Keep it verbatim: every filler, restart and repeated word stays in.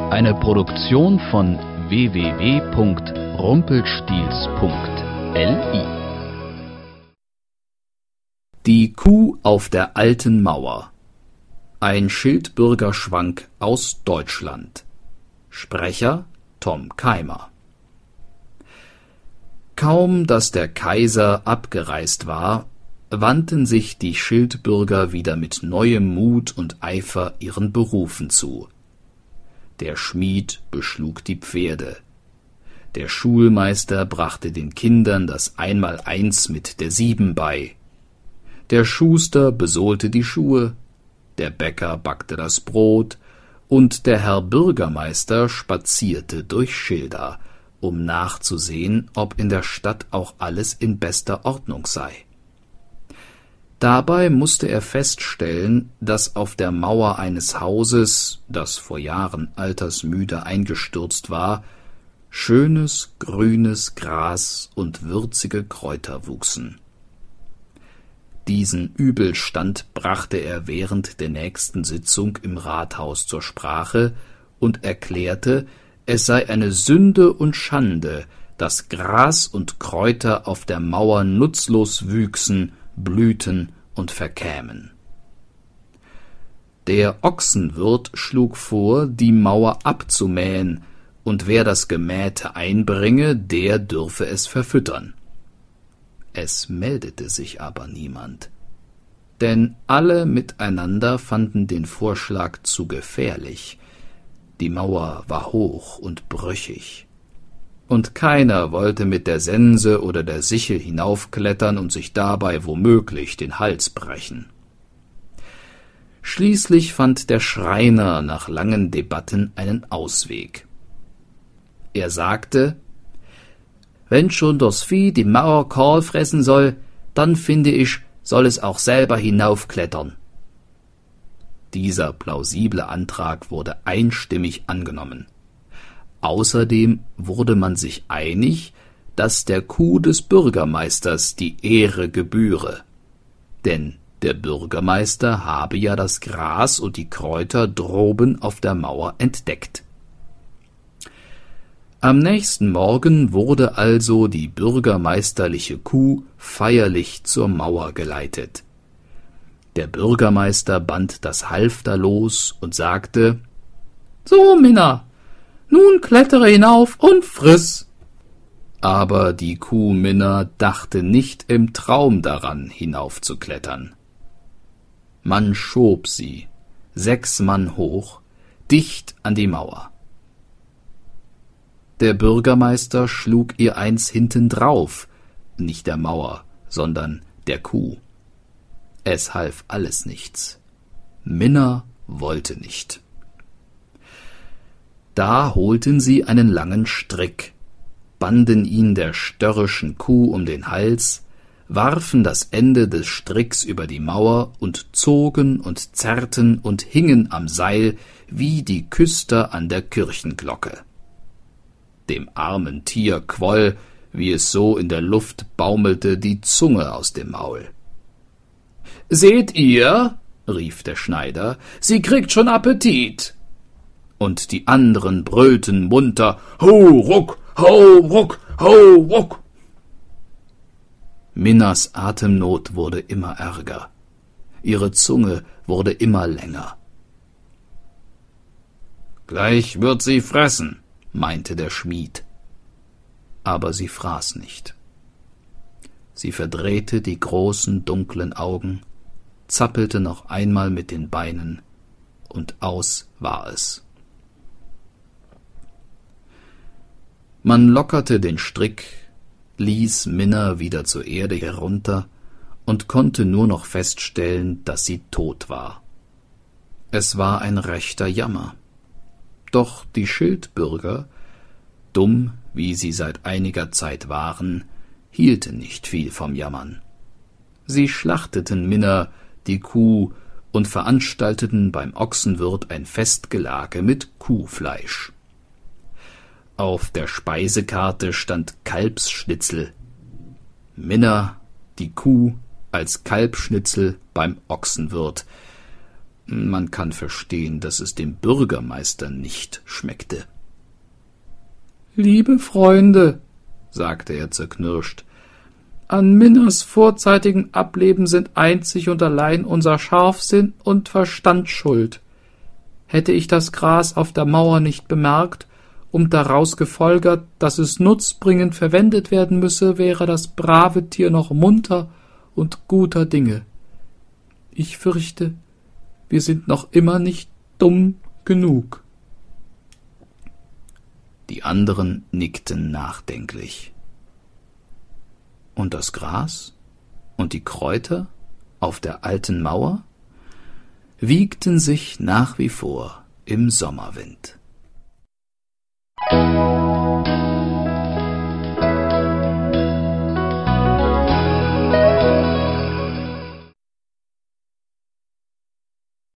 Eine Produktion von w w w punkt rumpelstiels punkt l i. Die Kuh auf der alten Mauer. Ein Schildbürgerschwank aus Deutschland. Sprecher Tom Keimer. Kaum, dass der Kaiser abgereist war, wandten sich die Schildbürger wieder mit neuem Mut und Eifer ihren Berufen zu. Der Schmied beschlug die Pferde. Der Schulmeister brachte den Kindern das Einmaleins mit der Sieben bei. Der Schuster besohlte die Schuhe, der Bäcker backte das Brot, und der Herr Bürgermeister spazierte durch Schilda, um nachzusehen, ob in der Stadt auch alles in bester Ordnung sei. Dabei musste er feststellen, dass auf der Mauer eines Hauses, das vor Jahren altersmüde eingestürzt war, schönes grünes Gras und würzige Kräuter wuchsen. Diesen Übelstand brachte er während der nächsten Sitzung im Rathaus zur Sprache und erklärte, es sei eine Sünde und Schande, dass Gras und Kräuter auf der Mauer nutzlos wüchsen, blühten und verkämen. Der Ochsenwirt schlug vor, die Mauer abzumähen, und wer das Gemähte einbringe, der dürfe es verfüttern. Es meldete sich aber niemand, denn alle miteinander fanden den Vorschlag zu gefährlich. Die Mauer war hoch und brüchig, und keiner wollte mit der Sense oder der Sichel hinaufklettern und sich dabei womöglich den Hals brechen. Schließlich fand der Schreiner nach langen Debatten einen Ausweg. Er sagte: »Wenn schon das Vieh die Mauer kahl fressen soll, dann finde ich, soll es auch selber hinaufklettern.« Dieser plausible Antrag wurde einstimmig angenommen. Außerdem wurde man sich einig, dass der Kuh des Bürgermeisters die Ehre gebühre, denn der Bürgermeister habe ja das Gras und die Kräuter droben auf der Mauer entdeckt. Am nächsten Morgen wurde also die bürgermeisterliche Kuh feierlich zur Mauer geleitet. Der Bürgermeister band das Halfter los und sagte: »So, Minna, nun klettere hinauf und friss!« Aber die Kuh Minna dachte nicht im Traum daran, hinaufzuklettern. Man schob sie, sechs Mann hoch, dicht an die Mauer. Der Bürgermeister schlug ihr eins hintendrauf, nicht der Mauer, sondern der Kuh. Es half alles nichts. Minna wollte nicht. Da holten sie einen langen Strick, banden ihn der störrischen Kuh um den Hals, warfen das Ende des Stricks über die Mauer und zogen und zerrten und hingen am Seil wie die Küster an der Kirchenglocke. Dem armen Tier quoll, wie es so in der Luft baumelte, die Zunge aus dem Maul. »Seht ihr«, rief der Schneider, »sie kriegt schon Appetit!« Und die anderen brüllten munter: »Ho, ruck, ho, ruck, ho, ruck!« Minnas Atemnot wurde immer ärger. Ihre Zunge wurde immer länger. »Gleich wird sie fressen«, meinte der Schmied. Aber sie fraß nicht. Sie verdrehte die großen, dunklen Augen, zappelte noch einmal mit den Beinen, und aus war es. Man lockerte den Strick, ließ Minna wieder zur Erde herunter und konnte nur noch feststellen, dass sie tot war. Es war ein rechter Jammer. Doch die Schildbürger, dumm wie sie seit einiger Zeit waren, hielten nicht viel vom Jammern. Sie schlachteten Minna, die Kuh, und veranstalteten beim Ochsenwirt ein Festgelage mit Kuhfleisch. Auf der Speisekarte stand Kalbsschnitzel. Minna, die Kuh, als Kalbschnitzel beim Ochsenwirt. man kann verstehen, dass es dem Bürgermeister nicht schmeckte. »Liebe Freunde«, sagte er zerknirscht, »an Minners vorzeitigem Ableben sind einzig und allein unser Scharfsinn und Verstand schuld. Hätte ich das Gras auf der Mauer nicht bemerkt und daraus gefolgert, dass es nutzbringend verwendet werden müsse, wäre das brave Tier noch munter und guter Dinge. Ich fürchte, wir sind noch immer nicht dumm genug.« Die anderen nickten nachdenklich. Und das Gras und die Kräuter auf der alten Mauer wiegten sich nach wie vor im Sommerwind.